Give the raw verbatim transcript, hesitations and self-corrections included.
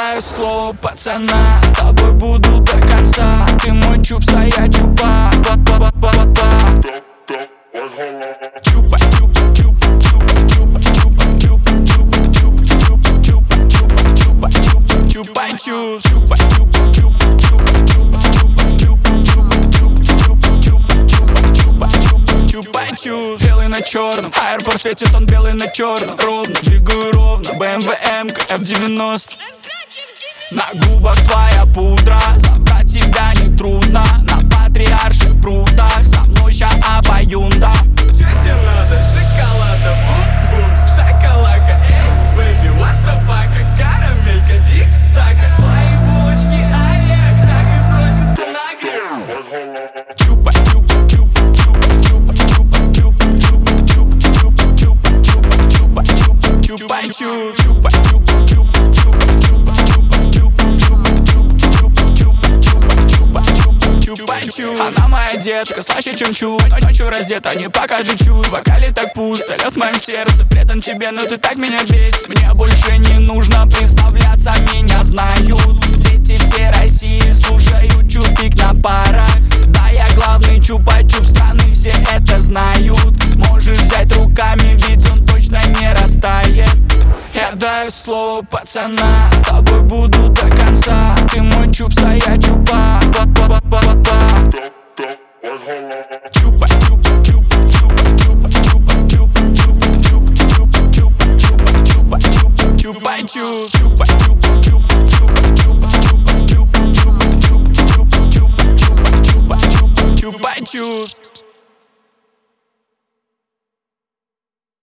даю слово пацана, с тобой буду до конца. Ты мой чупс, а я чупа. Чупа, чупа, чупа, чупа, чупа, чупа, чупа, чупа, чупа, чупа, чупа, чупа, чупа, чупа, чупа, чупа, чупа, чупа, чупа. Белый на черном, Air Force светит, он белый на черном. Ровно, двигаю ровно, бэ эм вэ эм ка эф девяносто. На губах твоя пудра, забрать тебя не трудно. На патриарших прудах, со мной ща обоюнда. Чё тебе надо? Шоколада, бум-бум, шоколадка, эй, бэйби, what the fuck? Карамелька, зиг-зага, твои булочки, орех, так и просится на гриб. Чупа, чупа, чупа, чупа, чупа, чупа, чупа, чупа, чупа, чупа, чупа, чупа, чупа, чупа, чупа, чупа, чупа. Она моя детка, слаще, чем чудо. Ночью раздета, не покажи чуть. В вокале так пусто, лед в моем сердце. Предан тебе, но ты так меня бесишь. Мне больше не нужно представляться, меня знают. Дети всей России слушают чупик на парах. Да, я главный чупа-чуп страны, все это знают. Можешь взять руками, ведь он точно не растает. Я даю слово пацана, с тобой буду до конца. Ты мой чупс, а я чупа. Чупа, чупа.